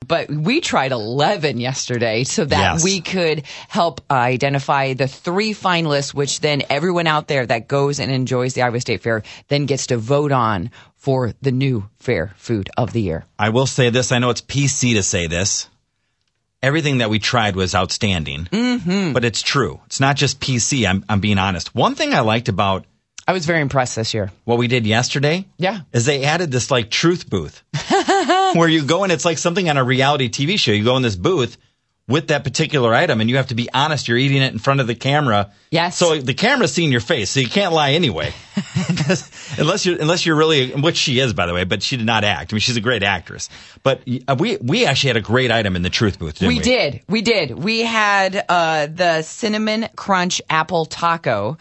but we tried 11 yesterday so that we could help identify the 3 finalists, which then everyone out there that goes and enjoys the Iowa State Fair then gets to vote on for the new fair food of the year. I will say this. I know it's PC to say this. Everything that we tried was outstanding, but it's true. It's not just PC. I'm being honest. One thing I liked about I was very impressed this year. What we did yesterday? Yeah. Is they added this like truth booth where you go and it's like something on a reality TV show. You go in this booth with that particular item and you have to be honest. You're eating it in front of the camera. Yes. So the camera's seeing your face, so you can't lie anyway. unless you're really, which she is, by the way, but she did not act. I mean, she's a great actress. But we actually had a great item in the truth booth, didn't we? We did. We had the cinnamon crunch apple taco.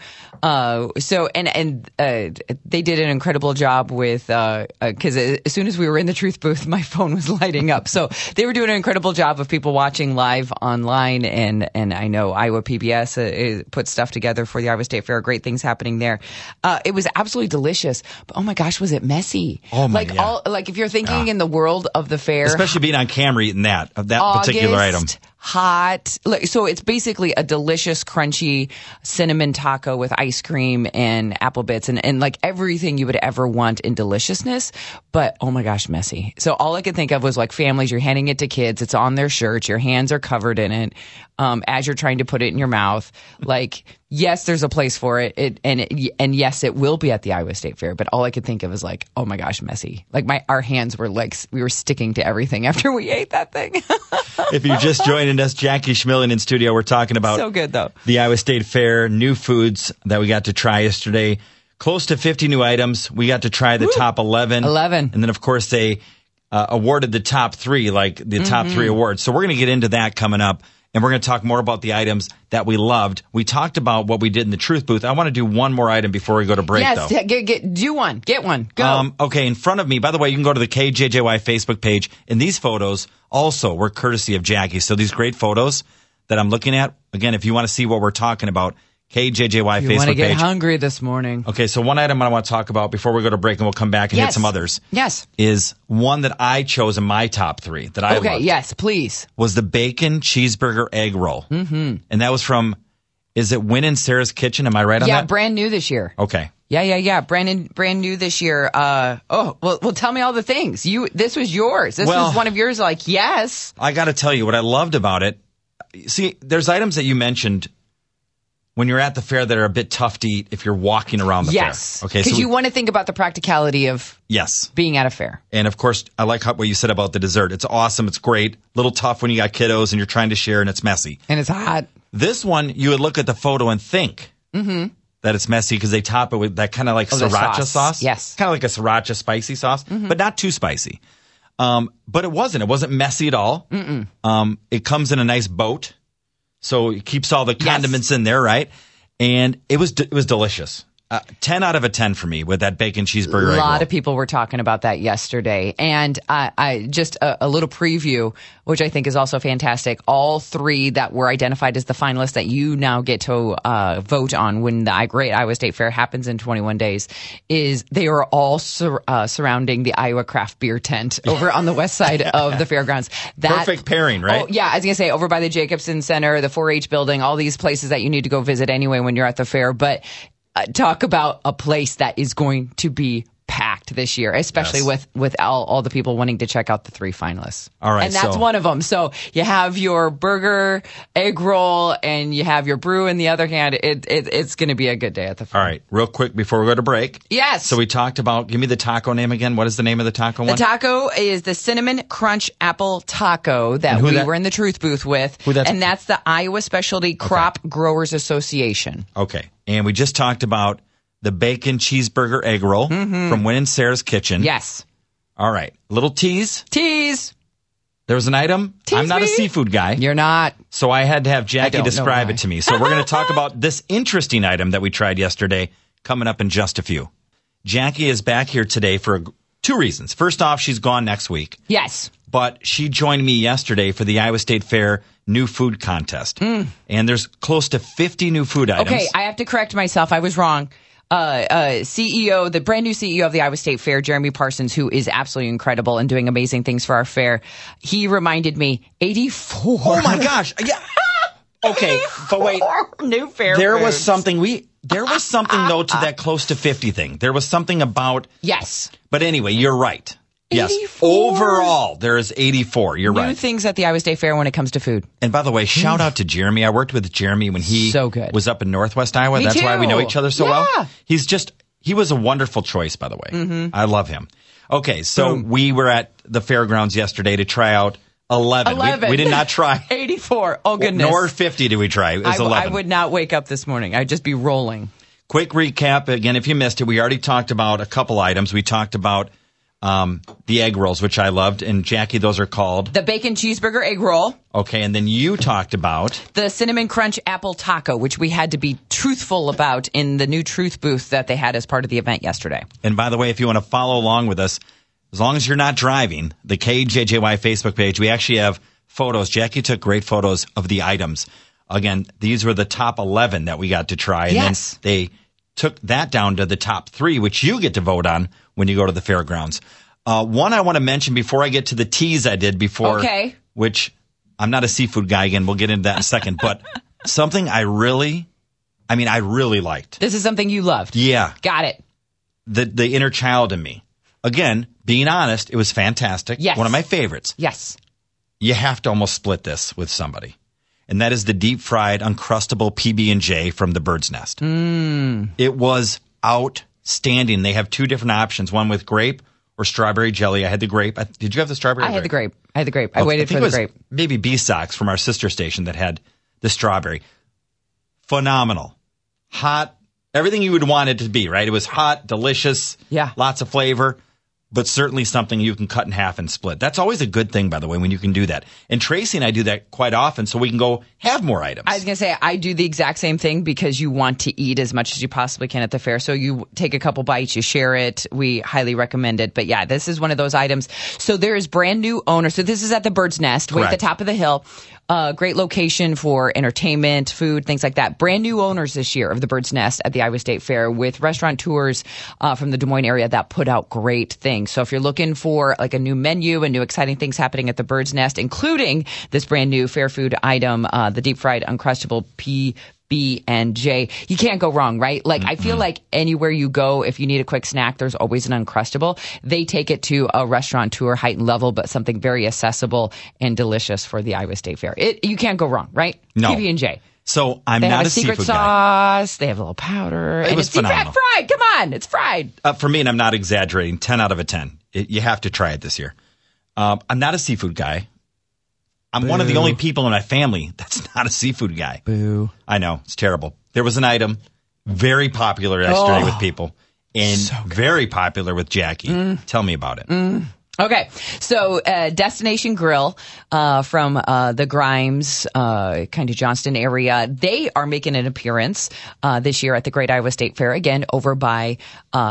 They did an incredible job with, cause as soon as we were in the truth booth, my phone was lighting up. So they were doing an incredible job of people watching live online. And I know Iowa PBS put stuff together for the Iowa State Fair. Great things happening there. It was absolutely delicious, but oh my gosh, was it messy? Oh my, if you're thinking in the world of the fair, especially being on camera eating that particular item. Hot. So it's basically a delicious, crunchy cinnamon taco with ice cream and apple bits and like everything you would ever want in deliciousness. But oh my gosh, messy. So all I could think of was like families, you're handing it to kids. It's on their shirts. Your hands are covered in it. As you're trying to put it in your mouth, like, yes, there's a place for it. And yes, it will be at the Iowa State Fair. But all I could think of is like, oh my gosh, messy. Like our hands were like, we were sticking to everything after we ate that thing. If you're just joining us, Jackie Schmilling in studio, we're talking about so good though. The Iowa State Fair, new foods that we got to try yesterday. Close to 50 new items. We got to try the top 11. 11. And then, of course, they awarded the top 3, like the top 3 awards. So we're going to get into that coming up. And we're going to talk more about the items that we loved. We talked about what we did in the truth booth. I want to do one more item before we go to break, though. Yes, do one. Get one. Go. Okay, in front of me, by the way, you can go to the KJJY Facebook page. And these photos also were courtesy of Jackie. So these great photos that I'm looking at, again, if you want to see what we're talking about, KJJY Facebook page. You want to get hungry this morning. Okay, so one item I want to talk about before we go to break, and we'll come back and hit some others. Yes. Is one that I chose in my top 3 that I loved. Okay, yes, please. Was the bacon cheeseburger egg roll. Mm-hmm. And that was from, is it Win in Sarah's Kitchen? Am I right on that? Yeah, brand new this year. Okay. Yeah. Brand new this year. Well, tell me all the things. This was yours. This was one of yours. Like, yes. I got to tell you what I loved about it. See, there's items that you mentioned when you're at the fair that are a bit tough to eat if you're walking around the fair. Yes. Okay. Because you want to think about the practicality of being at a fair. And of course, I like what you said about the dessert. It's awesome. It's great. A little tough when you got kiddos and you're trying to share and it's messy. And it's hot. This one, you would look at the photo and think that it's messy because they top it with that kind of like sriracha sauce. Yes. Kind of like a sriracha spicy sauce, but not too spicy. But it wasn't. It wasn't messy at all. It comes in a nice boat. So it keeps all the condiments in there, right? And it was delicious. 10 out of 10 for me with that bacon cheeseburger. A lot of people were talking about that yesterday. And I just a little preview, which I think is also fantastic. All 3 that were identified as the finalists that you now get to vote on when the Great Iowa State Fair happens in 21 days is they are all surrounding the Iowa Craft Beer tent over on the west side of the fairgrounds. Perfect pairing, right? Oh, yeah, I was going to say over by the Jacobson Center, the 4-H building, all these places that you need to go visit anyway when you're at the fair. But talk about a place that is going to be packed this year, especially with all the people wanting to check out the 3 finalists. All right. And that's one of them. So you have your burger, egg roll, and you have your brew in the other hand. It's going to be a good day at the fair. All right. Real quick before we go to break. Yes. So we talked about, give me the taco name again. What is the name of the taco one? The taco is the Cinnamon Crunch Apple Taco that we were in the truth booth with. And that's the Iowa Specialty Crop Growers Association. Okay. And we just talked about the bacon cheeseburger egg roll from Win in Sarah's Kitchen. Yes. All right. Little tease. Tease. There was an item. I'm not a seafood guy. You're not. So I had to have Jackie describe it to me. So we're going to talk about this interesting item that we tried yesterday coming up in just a few. Jackie is back here today for 2 reasons. First off, she's gone next week. Yes. But she joined me yesterday for the Iowa State Fair new food contest. And there's close to 50 new food items. Okay, I have to correct myself. I was wrong. CEO, the brand new CEO of the Iowa State Fair, Jeremy Parsons, who is absolutely incredible and doing amazing things for our fair. He reminded me, 84. Oh my gosh. Yeah. Okay, but wait. New fair There foods. was something though to that close to 50 thing. There was something about. Yes. But anyway, you're right. Yes. 84. Overall, there is 84. You're New right. things at the Iowa State Fair when it comes to food. And by the way, shout out to Jeremy. I worked with Jeremy when he So good. was up in Northwest Iowa. Me That's too. why we know each other so Yeah. well. He was a wonderful choice, by the way. Mm-hmm. I love him. Okay, so we were at the fairgrounds yesterday to try out 11. We did not try 84. Oh, goodness. Nor 50 did we try. It was 11. I would not wake up this morning. I'd just be rolling. Quick recap. Again, if you missed it, we already talked about a couple items. We talked about the egg rolls, which I loved. And Jackie, those are called? The bacon cheeseburger egg roll. Okay, and then you talked about? The cinnamon crunch apple taco, which we had to be truthful about in the new truth booth that they had as part of the event yesterday. And by the way, if you want to follow along with us, as long as you're not driving, the KJJY Facebook page, we actually have photos. Jackie took great photos of the items. Again, these were the top 11 that we got to try. And Yes. then they took that down to the top 3, which you get to vote on when you go to the fairgrounds. One I want to mention before I get to the tease I did before, Okay. which I'm not a seafood guy again. We'll get into that in a second. But something I really liked. This is something you loved. Yeah. Got it. The inner child in me. Again, being honest, it was fantastic. Yes. One of my favorites. Yes. You have to almost split this with somebody. And that is the deep fried Uncrustable PB&J from the Bird's Nest. It was outstanding. They have 2 different options, one with grape or strawberry jelly. I had the grape. Did you have the strawberry? I had the grape. I waited for the grape. Maybe B-Sox from our sister station that had the strawberry. Phenomenal. Hot. Everything you would want it to be, right? It was hot, delicious. Yeah. Lots of flavor. But certainly something you can cut in half and split. That's always a good thing, by the way, when you can do that. And Tracy and I do that quite often so we can go have more items. I was going to say, I do the exact same thing because you want to eat as much as you possibly can at the fair. So you take a couple bites, you share it. We highly recommend it. But yeah, this is one of those items. So there is brand new owner. So this is at the Bird's Nest, way at the top of the hill. Great location for entertainment, food, things like that. Brand new owners this year of the Bird's Nest at the Iowa State Fair with restaurant tours from the Des Moines area that put out great things. So if you're looking for like a new menu and new exciting things happening at the Bird's Nest, including this brand new fair food item, the deep fried Uncrustable PB&J, you can't go wrong, right? Like I feel like anywhere you go, if you need a quick snack, there's always an Uncrustable. They take it to a restaurant tour heightened level, but something very accessible and delicious for the Iowa State Fair. You can't go wrong, right? No. PB&J. So I'm They not have a a secret seafood guy. sauce. They have a little powder. It and was it's deep phenomenal. fried. Come on, it's fried. For me, and I'm not exaggerating, 10 out of a 10. You have to try it this year. I'm not a seafood guy. I'm one of the only people in my family that's not a seafood guy. Boo. I know. It's terrible. There was an item very popular yesterday with people and very popular with Jackie. Tell me about it. Okay, so Destination Grill from the Grimes, kind of Johnston area, they are making an appearance this year at the Great Iowa State Fair, again, over by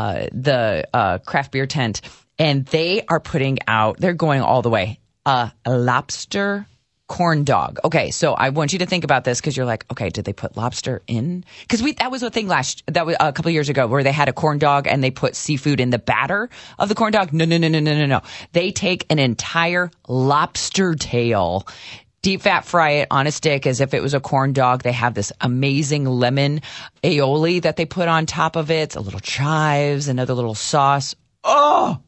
the craft beer tent. And they are putting out, they're going all the way, a lobster corn dog. Okay, so I want you to think about this because you're like, okay, did they put lobster in? Because that was a thing that was a couple of years ago where they had a corn dog and they put seafood in the batter of the corn dog. No. They take an entire lobster tail, deep fat fry it on a stick as if it was a corn dog. They have this amazing lemon aioli that they put on top of it, a little chives, another little sauce. Oh,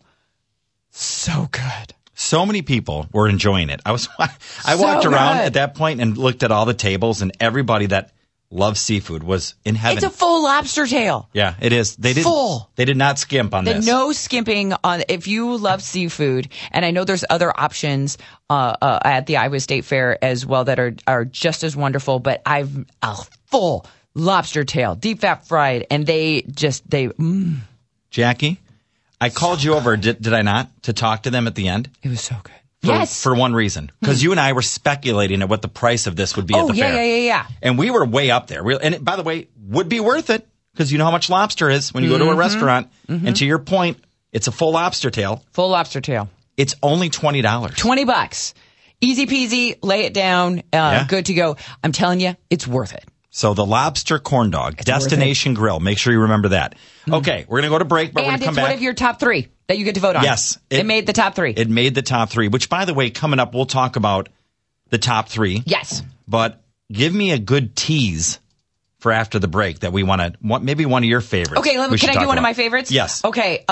so good. So many people were enjoying it. I walked around at that point and looked at all the tables, and everybody that loves seafood was in heaven. It's a full lobster tail. Yeah, it is. They did not skimp on this. No skimping on. If you love seafood, and I know there's other options at the Iowa State Fair as well that are just as wonderful, but I've a full lobster tail, deep fat fried, and they. Jackie, I called you over, did I not, to talk to them at the end? It was so good. Yes. For one reason. Because you and I were speculating at what the price of this would be at the fair. Yeah. And we were way up there. And it, by the way, would be worth it. Because you know how much lobster is when you go to a restaurant. And to your point, it's a full lobster tail. Full lobster tail. It's only $20. $20. Easy peasy. Lay it down. Good to go. I'm telling you, it's worth it. So the lobster corn dog, Destination Grill. Make sure you remember that. Okay, we're going to go to break, but we're going to come back. And it's one of your top 3 that you get to vote on. Yes. It made the top 3. It made the top 3, which, by the way, coming up, we'll talk about the top 3. Yes. But give me a good tease for after the break that we want to, maybe one of your favorites. Okay, can I do one of my favorites? Yes. Okay,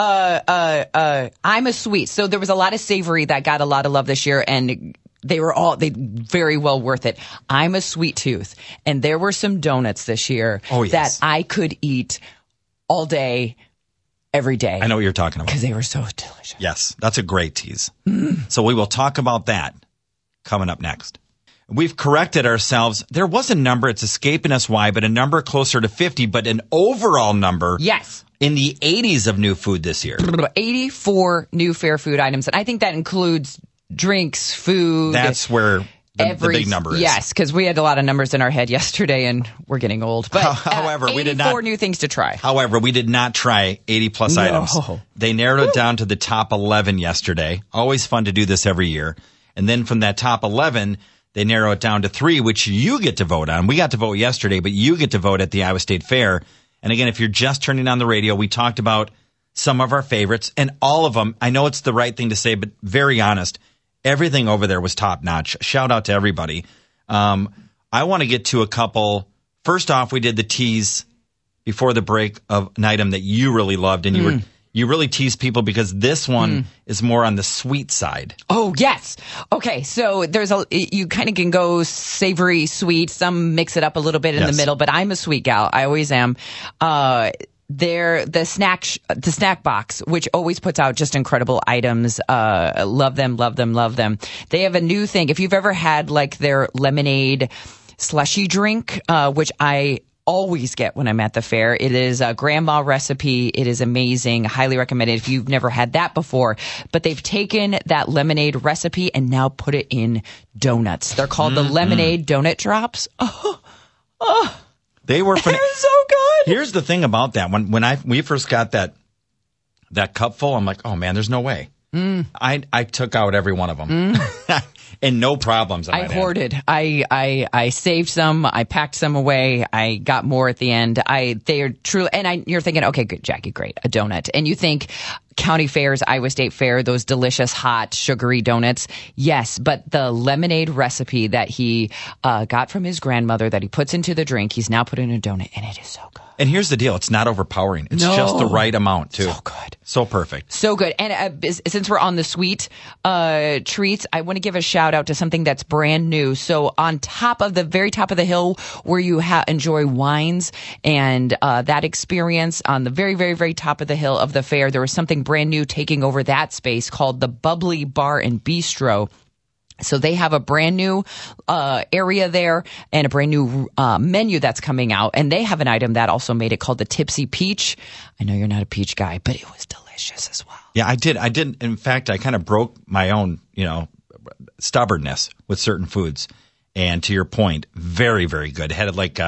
I'm a sweet. So there was a lot of savory that got a lot of love this year, and they very well worth it. I'm a sweet tooth, and there were some donuts this year that I could eat all day, every day. I know what you're talking about. Because they were so delicious. Yes, that's a great tease. So we will talk about that coming up next. We've corrected ourselves. There was a number, it's escaping us why, but a number closer to 50, but an overall number. Yes. In the 80s of new food this year. 84 new fair food items. And I think that includes drinks, food. That's where the big number is. Yes, because we had a lot of numbers in our head yesterday, and we're getting old. But however, we did not. 84 new things to try. However, we did not try 80-plus items. They narrowed it down to the top 11 yesterday. Always fun to do this every year. And then from that top 11, they narrow it down to 3, which you get to vote on. We got to vote yesterday, but you get to vote at the Iowa State Fair. And again, if you're just turning on the radio, we talked about some of our favorites, and all of them, I know it's the right thing to say, but very honest, everything over there was top notch. Shout out to everybody. I want to get to a couple. First off, we did the tease before the break of an item that you really loved, and you really teased people because this one is more on the sweet side. Oh, yes. Okay, so you kind of can go savory, sweet. Some mix it up a little bit in the middle, but I'm a sweet gal. I always am. They're the snack box, which always puts out just incredible items. Love them, love them, love them. They have a new thing. If you've ever had like their lemonade slushy drink, which I always get when I'm at the fair. It is a grandma recipe. It is amazing. Highly recommended if you've never had that before. But they've taken that lemonade recipe and now put it in donuts. They're called the lemonade donut drops. They were they're so good. Here's the thing about that. When we first got that cup full, I'm like, oh man, there's no way. I took out every one of them. And no problems. I hoarded. I saved some. I packed some away. I got more at the end. They are truly, and you're thinking, okay, good, Jackie, great, a donut. And you think county fairs, Iowa State Fair, those delicious, hot, sugary donuts. Yes, but the lemonade recipe that he got from his grandmother that he puts into the drink, he's now put in a donut, and it is so good. And here's the deal. It's not overpowering. It's just the right amount, too. So good. So perfect. So good. And since we're on the sweet treats, I want to give a shout out to something that's brand new. So on the very top of the hill where you enjoy wines and that experience, on the very, very, very top of the hill of the fair, there was something brand new taking over that space called the Bubbly Bar and Bistro. So they have a brand new area there and a brand new menu that's coming out. And they have an item that also made it called the Tipsy Peach. I know you're not a peach guy, but it was delicious as well. Yeah, I did. In fact, I kind of broke my own, stubbornness with certain foods. And to your point, very, very good. It had like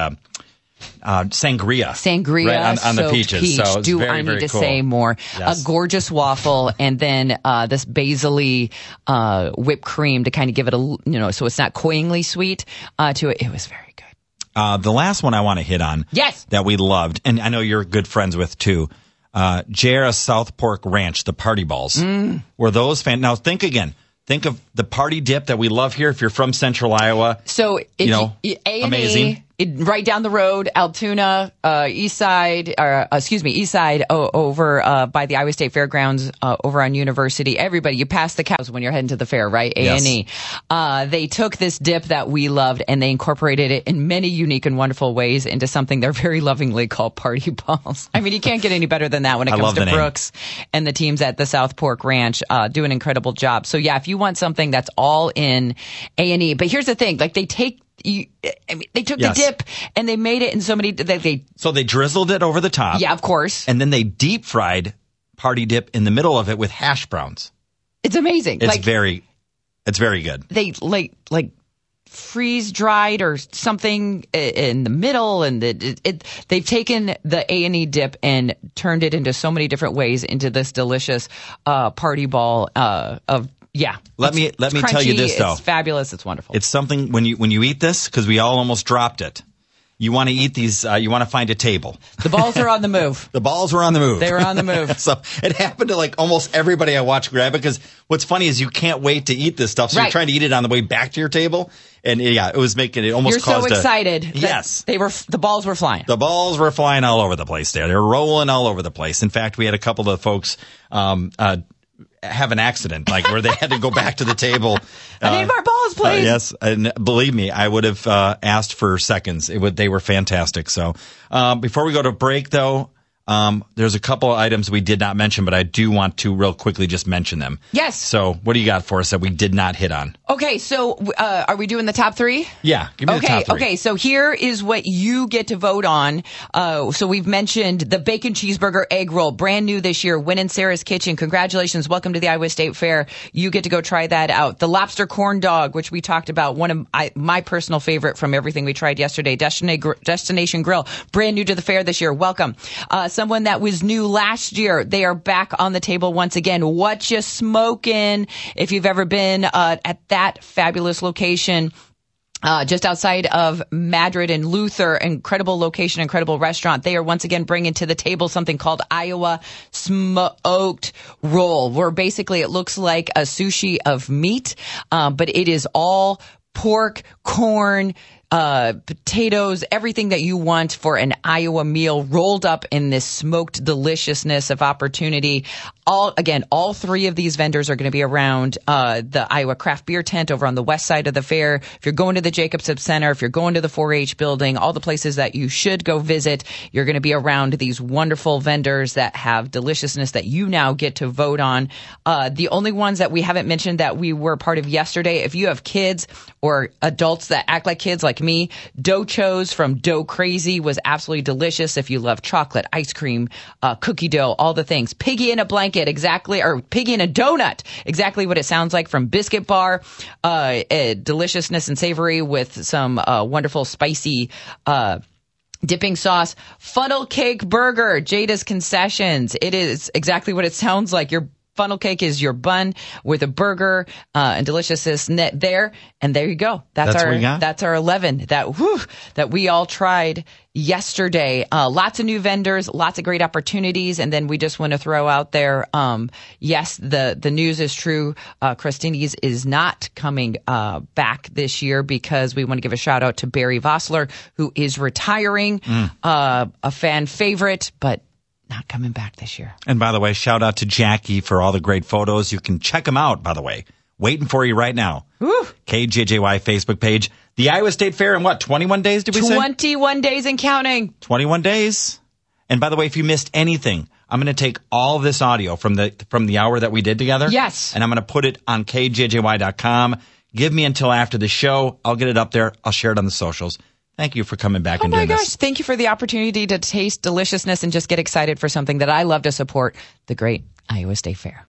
sangria right on the peaches. So it's very, I need very to cool. say more? Yes. A gorgeous waffle, and then this basil-y whipped cream to kind of give it so it's not cloyingly sweet to it. It was very good. The last one I want to hit on, yes, that we loved, and I know you're good friends with too. Jara South Pork Ranch, the party balls, were those Now think again. Think of the party dip that we love here. If you're from Central Iowa, so amazing. Right down the road, Altoona, East Side, over by the Iowa State Fairgrounds, over on University. Everybody, you pass the cows when you're heading to the fair, right? A&E. Yes. They took this dip that we loved and they incorporated it in many unique and wonderful ways into something they're very lovingly called party balls. I mean, you can't get any better than that when it comes to Brooks and the teams at the South Pork Ranch do an incredible job. So yeah, if you want something that's all in A&E, but here's the thing, like they took the dip and they made it in so many. So they drizzled it over the top. Yeah, of course. And then they deep fried party dip in the middle of it with hash browns. It's amazing. It's very good. They like freeze dried or something in the middle, and they've taken the A&E dip and turned it into so many different ways into this delicious party ball of. Yeah. Let me tell you this though. It's fabulous. It's wonderful. It's something when you eat this, because we all almost dropped it. you want to eat these, you want to find a table. The balls are on the move. The balls were on the move. They were on the move. So it happened to like almost everybody I watched grab it, because what's funny is you can't wait to eat this stuff. So you're trying to eat it on the way back to your table. And yeah, it was making it almost You're so excited. Yes. The balls were flying. The balls were flying all over the place there. They were rolling all over the place. In fact, we had a couple of folks, have an accident, like where they had to go back to the table. I need more balls, please. Yes. And believe me, I would have, asked for seconds. They were fantastic. So, before we go to break though, there's a couple of items we did not mention, but I do want to real quickly just mention them. Yes. So what do you got for us that we did not hit on? Okay, so are we doing the top three? Yeah, give me the top three. Okay, so here is what you get to vote on. So we've mentioned the bacon cheeseburger egg roll, brand new this year, Win in Sarah's Kitchen. Congratulations, welcome to the Iowa State Fair. You get to go try that out. The lobster corn dog, which we talked about, one of my personal favorite from everything we tried yesterday, Destination Grill, brand new to the fair this year. Welcome. Someone that was new last year, they are back on the table once again. What You Smokin'? If you've ever been at that fabulous location, just outside of Madrid and Luther, incredible location, incredible restaurant. They are once again bringing to the table something called Iowa Smoked Roll, where basically it looks like a sushi of meat, but it is all pork, corn, potatoes, everything that you want for an Iowa meal rolled up in this smoked deliciousness of opportunity. All three of these vendors are going to be around the Iowa Craft Beer Tent over on the west side of the fair. If you're going to the Jacobson Center, if you're going to the 4-H building, all the places that you should go visit, you're going to be around these wonderful vendors that have deliciousness that you now get to vote on. The only ones that we haven't mentioned that we were part of yesterday, if you have kids or adults that act like kids like me, Dochos from Dough Crazy was absolutely delicious. If you love chocolate, ice cream, cookie dough, all the things. Piggy in a Blanket, exactly, or Piggy in a Donut, exactly what it sounds like from Biscuit Bar. Deliciousness and savory with some wonderful spicy dipping sauce. Funnel Cake Burger, Jada's Concessions. It is exactly what it sounds like. Your funnel cake is your bun with a burger and deliciousness there. And there you go. That's our 11 that we all tried yesterday. Lots of new vendors, lots of great opportunities. And then we just want to throw out there, yes, the news is true. Crostini's is not coming back this year because we want to give a shout out to Barry Vossler, who is retiring, a fan favorite, but not coming back this year. And by the way, shout out to Jackie for all the great photos. You can check them out, by the way. Waiting for you right now. Woo. KJJY Facebook page. The Iowa State Fair in 21 days, did we say? 21 days and counting. 21 days. And by the way, if you missed anything, I'm going to take all of this audio from the hour that we did together. Yes. And I'm going to put it on KJJY.com. Give me until after the show. I'll get it up there. I'll share it on the socials. Thank you for coming back and doing this. Oh my gosh. Thank you for the opportunity to taste deliciousness and just get excited for something that I love to support, the great Iowa State Fair.